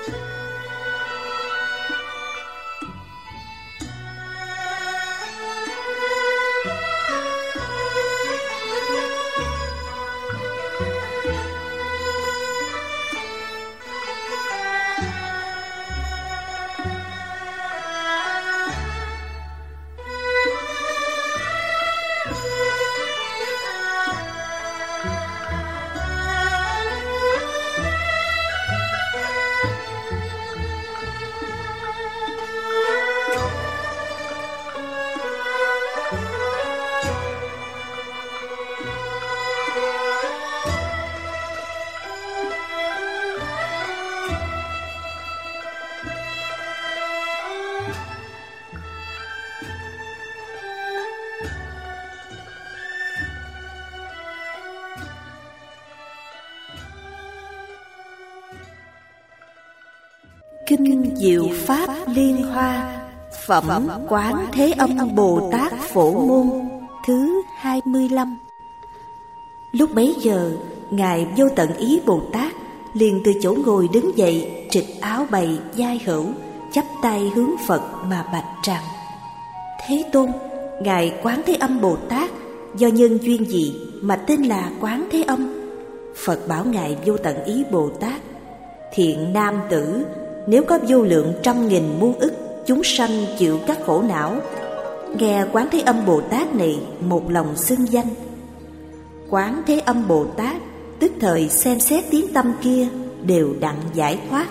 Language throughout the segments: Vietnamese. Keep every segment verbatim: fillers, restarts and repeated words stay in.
Kinh Diệu Pháp Liên Hoa, phẩm Quán Thế Âm Bồ Tát Phổ Môn thứ hai mươi lăm. Lúc bấy giờ, Ngài Vô Tận Ý Bồ Tát liền từ chỗ ngồi đứng dậy, trịch áo bày vai hữu, chắp tay hướng Phật mà bạch rằng: Thế Tôn, Ngài Quán Thế Âm Bồ Tát do nhân duyên gì mà tên là Quán Thế Âm? Phật bảo Ngài Vô Tận Ý Bồ Tát: Thiện nam tử, nếu có vô lượng trăm nghìn muôn ức chúng sanh chịu các khổ não, nghe Quán Thế Âm Bồ Tát này một lòng xưng danh, Quán Thế Âm Bồ Tát tức thời xem xét tiếng tâm kia đều đặng giải thoát.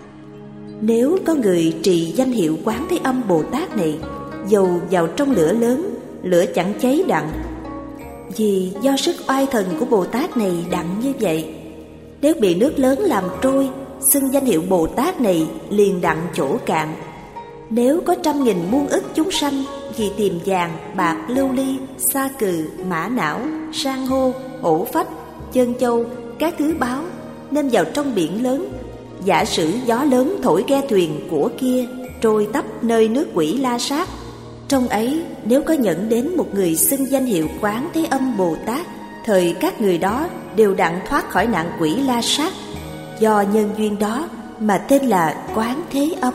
Nếu có người trì danh hiệu Quán Thế Âm Bồ Tát này, dầu vào trong lửa lớn, lửa chẳng cháy đặng, vì do sức oai thần của Bồ Tát này đặng như vậy. Nếu bị nước lớn làm trôi, xưng danh hiệu Bồ Tát này liền đặng chỗ cạn. Nếu có trăm nghìn muôn ức chúng sanh vì tìm vàng, bạc, lưu ly, sa cừ, mã não, san hô, hổ phách, chân châu, các thứ báu, nên vào trong biển lớn, giả sử gió lớn thổi ghe thuyền của kia trôi tấp nơi nước quỷ La Sát, trong ấy nếu có nhận đến một người xưng danh hiệu Quán Thế Âm Bồ Tát, thời các người đó đều đặng thoát khỏi nạn quỷ La Sát. Do nhân duyên đó mà tên là Quán Thế Âm.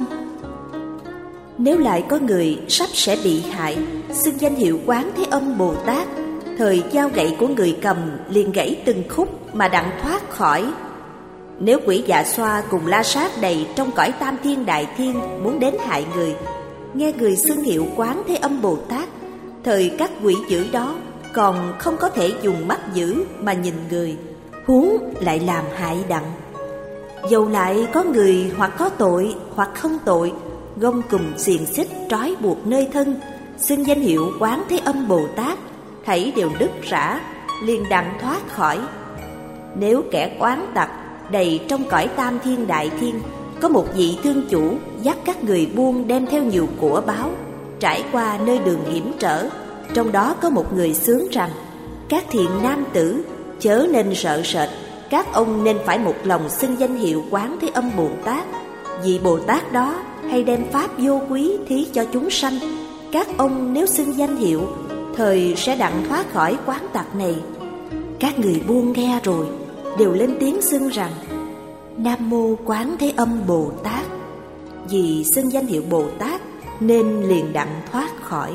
Nếu lại có người sắp sẽ bị hại, xưng danh hiệu Quán Thế Âm Bồ Tát, thời dao gậy của người cầm liền gãy từng khúc mà đặng thoát khỏi. Nếu quỷ Dạ Xoa cùng La Sát đầy trong cõi Tam Thiên Đại Thiên muốn đến hại người, nghe người xưng hiệu Quán Thế Âm Bồ Tát, thời các quỷ dữ đó còn không có thể dùng mắt dữ mà nhìn người, huống lại làm hại đặng. Dầu lại có người hoặc có tội hoặc không tội, gông cùm xiềng xích trói buộc nơi thân, xưng danh hiệu Quán Thế Âm Bồ Tát, thảy đều đứt rã, liền đặng thoát khỏi. Nếu kẻ oán tặc đầy trong cõi Tam Thiên Đại Thiên, có một vị thương chủ dắt các người buôn đem theo nhiều của báu, trải qua nơi đường hiểm trở, trong đó có một người xướng rằng: Các thiện nam tử, chớ nên sợ sệt, các ông nên phải một lòng xưng danh hiệu Quán Thế Âm Bồ Tát, vì Bồ Tát đó hay đem pháp vô quý thí cho chúng sanh. Các ông nếu xưng danh hiệu, thời sẽ đặng thoát khỏi quán tặc này. Các người buôn nghe rồi đều lên tiếng xưng rằng: Nam Mô Quán Thế Âm Bồ Tát. Vì xưng danh hiệu Bồ Tát nên liền đặng thoát khỏi.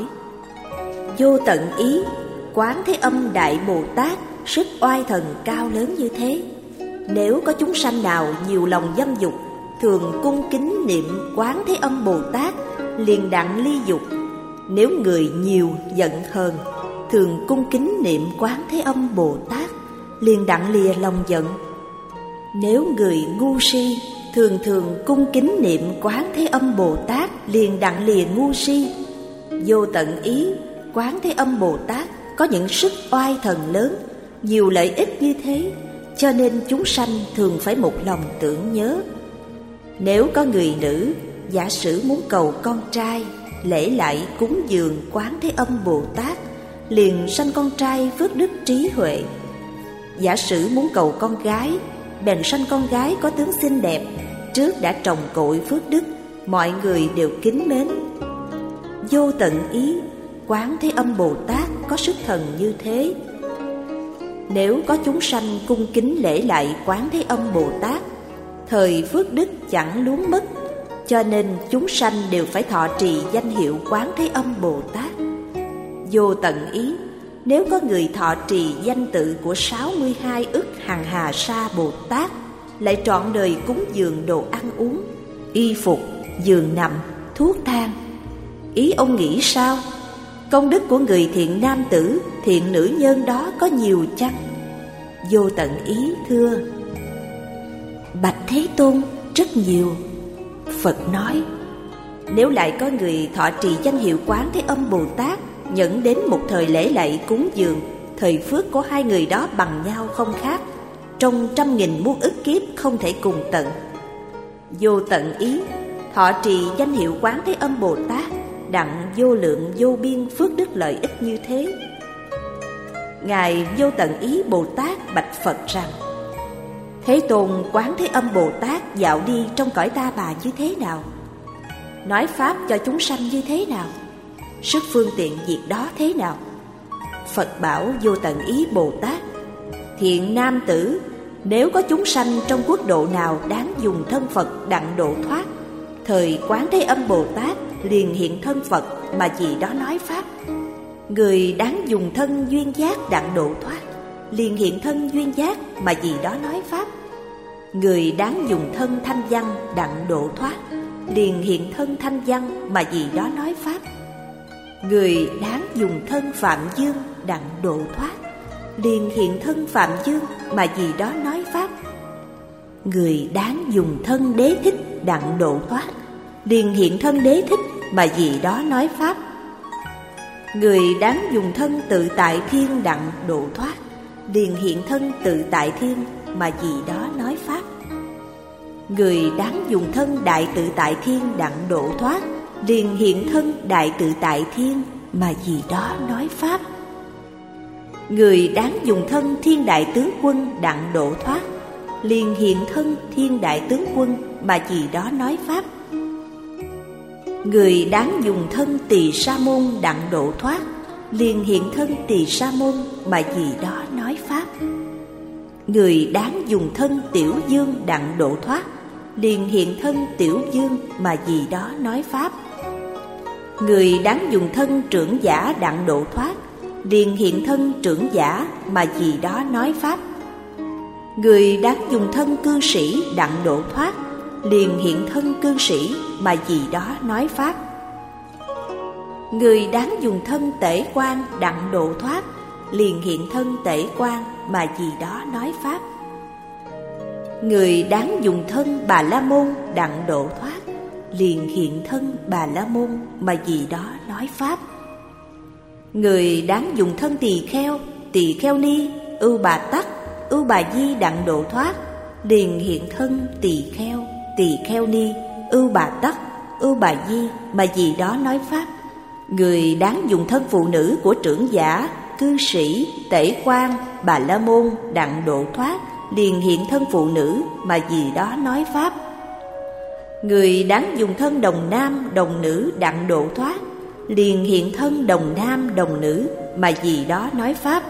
Vô tận ý, Quán Thế Âm Đại Bồ Tát sức oai thần cao lớn như thế. Nếu có chúng sanh nào nhiều lòng dâm dục, thường cung kính niệm Quán Thế Âm Bồ Tát, liền đặng ly dục. Nếu người nhiều giận hờn, thường cung kính niệm Quán Thế Âm Bồ Tát, liền đặng lìa lòng giận. Nếu người ngu si, thường thường cung kính niệm Quán Thế Âm Bồ Tát, liền đặng lìa ngu si. Vô tận ý, Quán Thế Âm Bồ Tát có những sức oai thần lớn, nhiều lợi ích như thế, cho nên chúng sanh thường phải một lòng tưởng nhớ. Nếu có người nữ, giả sử muốn cầu con trai, lễ lại cúng dường Quán Thế Âm Bồ Tát, liền sanh con trai phước đức trí huệ. Giả sử muốn cầu con gái, bèn sanh con gái có tướng xinh đẹp, trước đã trồng cội phước đức, mọi người đều kính mến. Vô tận ý, Quán Thế Âm Bồ Tát có sức thần như thế. Nếu có chúng sanh cung kính lễ lại Quán Thế Âm Bồ Tát, thời phước đức chẳng luống mất, cho nên chúng sanh đều phải thọ trì danh hiệu Quán Thế Âm Bồ Tát. Vô tận ý, nếu có người thọ trì danh tự của sáu mươi hai ức hằng hà sa Bồ Tát, lại trọn đời cúng dường đồ ăn uống, y phục, giường nằm, thuốc thang, ý ông nghĩ sao? Công đức của người thiện nam tử, thiện nữ nhân đó có nhiều chăng? Vô tận ý thưa: Bạch Thế Tôn, rất nhiều. Phật nói: Nếu lại có người thọ trì danh hiệu Quán Thế Âm Bồ Tát, nhẫn đến một thời lễ lạy cúng dường, thời phước của hai người đó bằng nhau không khác, trong trăm nghìn muôn ức kiếp không thể cùng tận. Vô tận ý, thọ trì danh hiệu Quán Thế Âm Bồ Tát, đặng vô lượng vô biên phước đức lợi ích như thế. Ngài Vô Tận Ý Bồ Tát bạch Phật rằng: Thế Tôn, Quán Thế Âm Bồ Tát dạo đi trong cõi Ta Bà như thế nào? Nói pháp cho chúng sanh như thế nào? Sức phương tiện việc đó thế nào? Phật bảo Vô Tận Ý Bồ Tát: Thiện nam tử, nếu có chúng sanh trong quốc độ nào đáng dùng thân Phật đặng độ thoát, thời Quán Thế Âm Bồ Tát liền hiện thân Phật mà vì đó nói pháp. Người đáng dùng thân duyên giác đặng độ thoát, liền hiện thân duyên giác mà vì đó nói pháp. Người đáng dùng thân thanh văn đặng độ thoát, liền hiện thân thanh văn mà vì đó nói pháp. Người đáng dùng thân phạm dương đặng độ thoát, liền hiện thân phạm dương mà vì đó nói pháp. Người đáng dùng thân đế thích đặng độ thoát, liền hiện thân đế thích mà vì đó nói pháp. Người đáng dùng thân tự tại thiên đặng độ thoát, liền hiện thân tự tại thiên mà vì đó nói pháp. Người đáng dùng thân đại tự tại thiên đặng độ thoát, liền hiện thân đại tự tại thiên mà vì đó nói pháp. Người đáng dùng thân thiên đại tướng quân đặng độ thoát, liền hiện thân thiên đại tướng quân mà vì đó nói pháp. Người đáng dùng thân tỳ sa môn đặng độ thoát, liền hiện thân tỳ sa môn mà vì đó nói pháp. Người đáng dùng thân tiểu dương đặng độ thoát, liền hiện thân tiểu dương mà vì đó nói pháp. Người đáng dùng thân trưởng giả đặng độ thoát, liền hiện thân trưởng giả mà vì đó nói pháp. Người đáng dùng thân cư sĩ đặng độ thoát, liền hiện thân cư sĩ mà vì đó nói pháp. Người đáng dùng thân tể quan đặng độ thoát, liền hiện thân tể quan mà vì đó nói pháp. Người đáng dùng thân Bà La Môn đặng độ thoát, liền hiện thân Bà La Môn mà vì đó nói pháp. Người đáng dùng thân tỳ kheo, tỳ kheo ni, ưu bà tắc, ưu bà di đặng độ thoát, liền hiện thân tỳ kheo, tỳ kheo ni, ưu bà tắc, ưu bà di mà vì đó nói pháp. Người đáng dùng thân phụ nữ của trưởng giả, cư sĩ, tể quan, Bà La Môn đặng độ thoát, liền hiện thân phụ nữ mà vì đó nói pháp. Người đáng dùng thân đồng nam, đồng nữ đặng độ thoát, liền hiện thân đồng nam, đồng nữ mà vì đó nói pháp.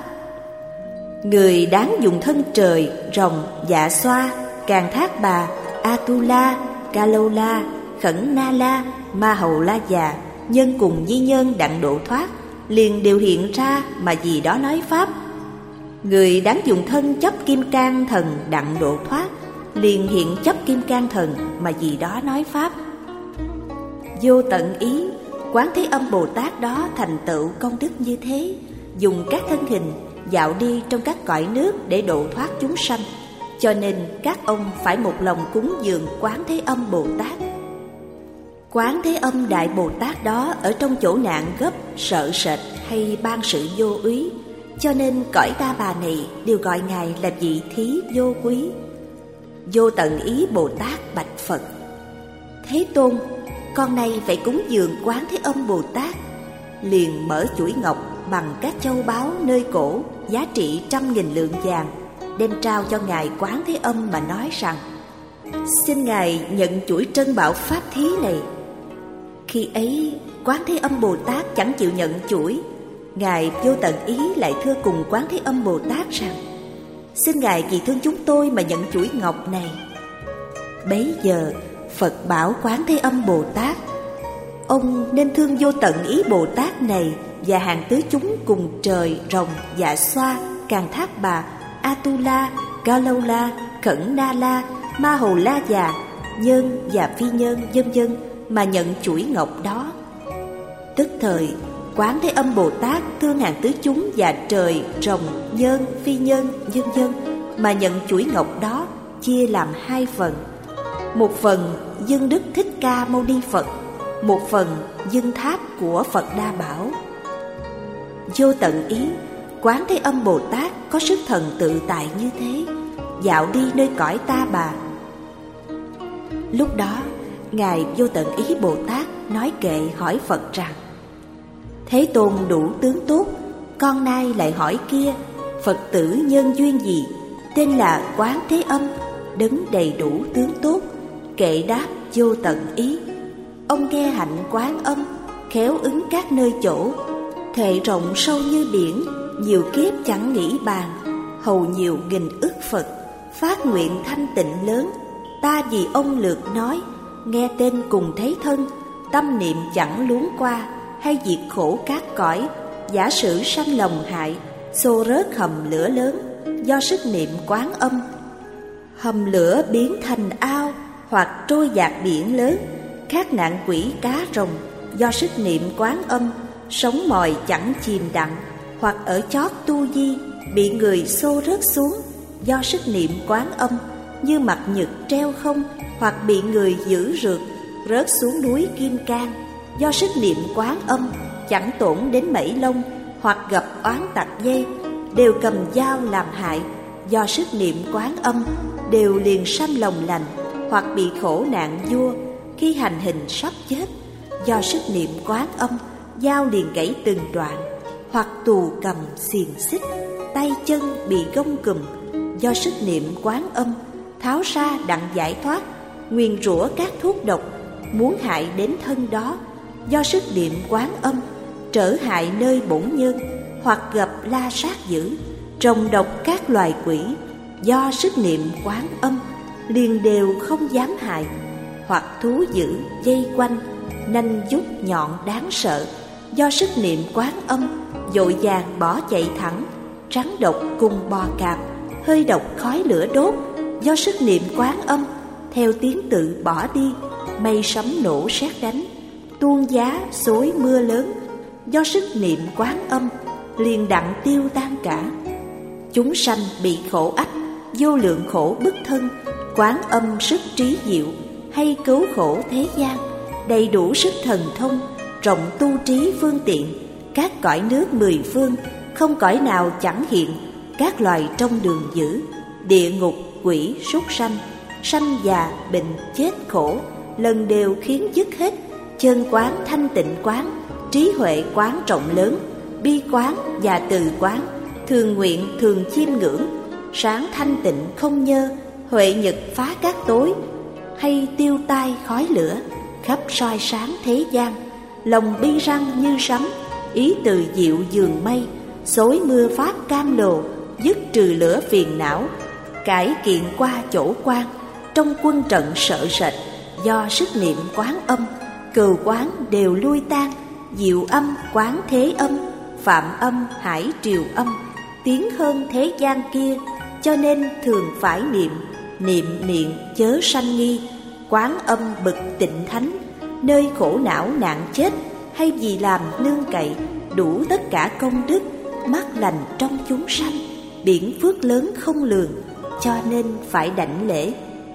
Người đáng dùng thân trời, rồng, dạ xoa, Càn Thác Bà, Atula, Kalola, Khẩn Na La, Ma Hầu La Già, nhân cùng di nhân đặng độ thoát, liền đều hiện ra mà vì đó nói pháp. Người đáng dùng thân chấp kim cang thần đặng độ thoát, liền hiện chấp kim cang thần mà vì đó nói pháp. Vô tận ý, Quán Thế Âm Bồ Tát đó thành tựu công đức như thế, dùng các thân hình dạo đi trong các cõi nước để độ thoát chúng sanh. Cho nên các ông phải một lòng cúng dường Quán Thế Âm Bồ Tát. Quán Thế Âm Đại Bồ Tát đó ở trong chỗ nạn gấp, sợ sệt hay ban sự vô úy, cho nên cõi Ta Bà này đều gọi Ngài là vị thí vô quý. Vô tận ý Bồ Tát bạch Phật: Thế Tôn, con nay phải cúng dường Quán Thế Âm Bồ Tát. Liền mở chuỗi ngọc bằng các châu báu nơi cổ, giá trị trăm nghìn lượng vàng, đem trao cho Ngài Quán Thế Âm mà nói rằng: Xin Ngài nhận chuỗi trân bảo pháp thí này. Khi ấy Quán Thế Âm Bồ Tát chẳng chịu nhận chuỗi. Ngài Vô Tận Ý lại thưa cùng Quán Thế Âm Bồ Tát rằng: Xin Ngài vì thương chúng tôi mà nhận chuỗi ngọc này. Bấy giờ Phật bảo Quán Thế Âm Bồ Tát: ông nên thương vô tận ý Bồ Tát này và hàng tứ chúng cùng trời, rồng, dạ xoa, Càn Thác Bà, Atula, Galola, Khẩn Na La, Ma Hồ La Già, nhân và phi nhân, vân vân mà nhận chuỗi ngọc đó. Tức thời Quán Thế Âm Bồ Tát thương hàng tứ chúng và trời, rồng, nhân, phi nhân, vân vân mà nhận chuỗi ngọc đó chia làm hai phần. Một phần dâng Đức Thích Ca Mâu Ni Phật, một phần dâng tháp của Phật Đa Bảo. Vô tận ý, Quán Thế Âm Bồ Tát có sức thần tự tại như thế, dạo đi nơi cõi Ta Bà. Lúc đó Ngài Vô Tận Ý Bồ Tát nói kệ hỏi Phật rằng: Thế Tôn đủ tướng tốt, con nay lại hỏi kia, Phật tử nhân duyên gì, tên là Quán Thế Âm, đấng đầy đủ tướng tốt. Kệ đáp Vô Tận Ý: ông nghe hạnh Quán Âm, khéo ứng các nơi chỗ, thệ rộng sâu như biển, nhiều kiếp chẳng nghĩ bàn, hầu nhiều nghìn ức Phật, phát nguyện thanh tịnh lớn. Ta vì ông lược nói, nghe tên cùng thấy thân, tâm niệm chẳng luống qua, hay diệt khổ các cõi, giả sử sanh lòng hại, xô rớt hầm lửa lớn, do sức niệm Quán Âm. Hầm lửa biến thành ao, hoặc trôi dạt biển lớn, các nạn quỷ cá rồng, do sức niệm Quán Âm, sống mòi chẳng chìm đặng, hoặc ở chót tu di, bị người xô rớt xuống, do sức niệm Quán Âm, như mặt nhật treo không, hoặc bị người giữ rượt, rớt xuống núi Kim Cang, do sức niệm Quán Âm, chẳng tổn đến mẩy lông, hoặc gặp oán tặc dây, đều cầm dao làm hại, do sức niệm Quán Âm, đều liền sanh lòng lành, hoặc bị khổ nạn vua, khi hành hình sắp chết, do sức niệm Quán Âm, dao liền gãy từng đoạn, hoặc tù cầm xiềng xích, tay chân bị gông cùm, do sức niệm Quán Âm, tháo ra đặng giải thoát, nguyền rủa các thuốc độc, muốn hại đến thân đó, do sức niệm Quán Âm, trở hại nơi bổn nhân, hoặc gặp la sát dữ, trồng độc các loài quỷ, do sức niệm Quán Âm, liền đều không dám hại, hoặc thú dữ dây quanh, nanh vuốt nhọn đáng sợ, do sức niệm Quán Âm, vội vàng bỏ chạy thẳng, rắn độc cùng bò cạp, hơi độc khói lửa đốt, do sức niệm Quán Âm, theo tiếng tự bỏ đi, mây sấm nổ sét đánh, tuôn giá xối mưa lớn, do sức niệm Quán Âm, liền đặng tiêu tan cả. Chúng sanh bị khổ ách, vô lượng khổ bức thân, Quán Âm sức trí diệu, hay cứu khổ thế gian, đầy đủ sức thần thông, rộng tu trí phương tiện, các cõi nước mười phương, không cõi nào chẳng hiện, các loài trong đường dữ, địa ngục, quỷ, súc sanh, sanh già, bệnh, chết khổ, lần đều khiến dứt hết. Chân quán, thanh tịnh quán, trí huệ quán rộng lớn, bi quán và từ quán, thường nguyện thường chiêm ngưỡng, sáng thanh tịnh không nhơ, huệ nhật phá các tối, hay tiêu tai khói lửa, khắp soi sáng thế gian, lòng bi răng như sấm, ý từ diệu dường mây, xối mưa pháp cam lồ, dứt trừ lửa phiền não, cải kiện qua chỗ quan, trong quân trận sợ sệt, do sức niệm Quán Âm, cừu quán đều lui tan, diệu âm Quán Thế Âm, phạm âm hải triều âm, tiến hơn thế gian kia, cho nên thường phải niệm, niệm niệm chớ sanh nghi. Quán Âm bậc tịnh thánh, nơi khổ não nạn chết, hay vì làm nương cậy, đủ tất cả công đức, mát lành trong chúng sanh, biển phước lớn không lường, cho nên phải đảnh lễ.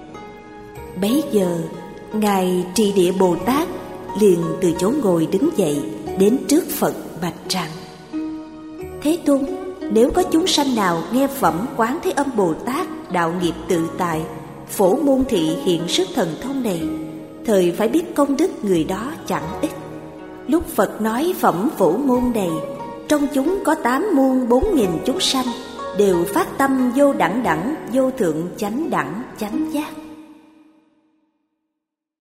Bấy giờ Ngài Trì Địa Bồ Tát liền từ chỗ ngồi đứng dậy, đến trước Phật bạch rằng: Thế Tôn, nếu có chúng sanh nào nghe phẩm Quán Thế Âm Bồ Tát đạo nghiệp tự tại, phổ môn thị hiện sức thần thông này, thời phải biết công đức người đó chẳng ít. Lúc Phật nói phẩm phổ môn này, trong chúng có tám muôn bốn nghìn chúng sanh, đều phát tâm vô đẳng đẳng, vô thượng chánh đẳng chánh giác.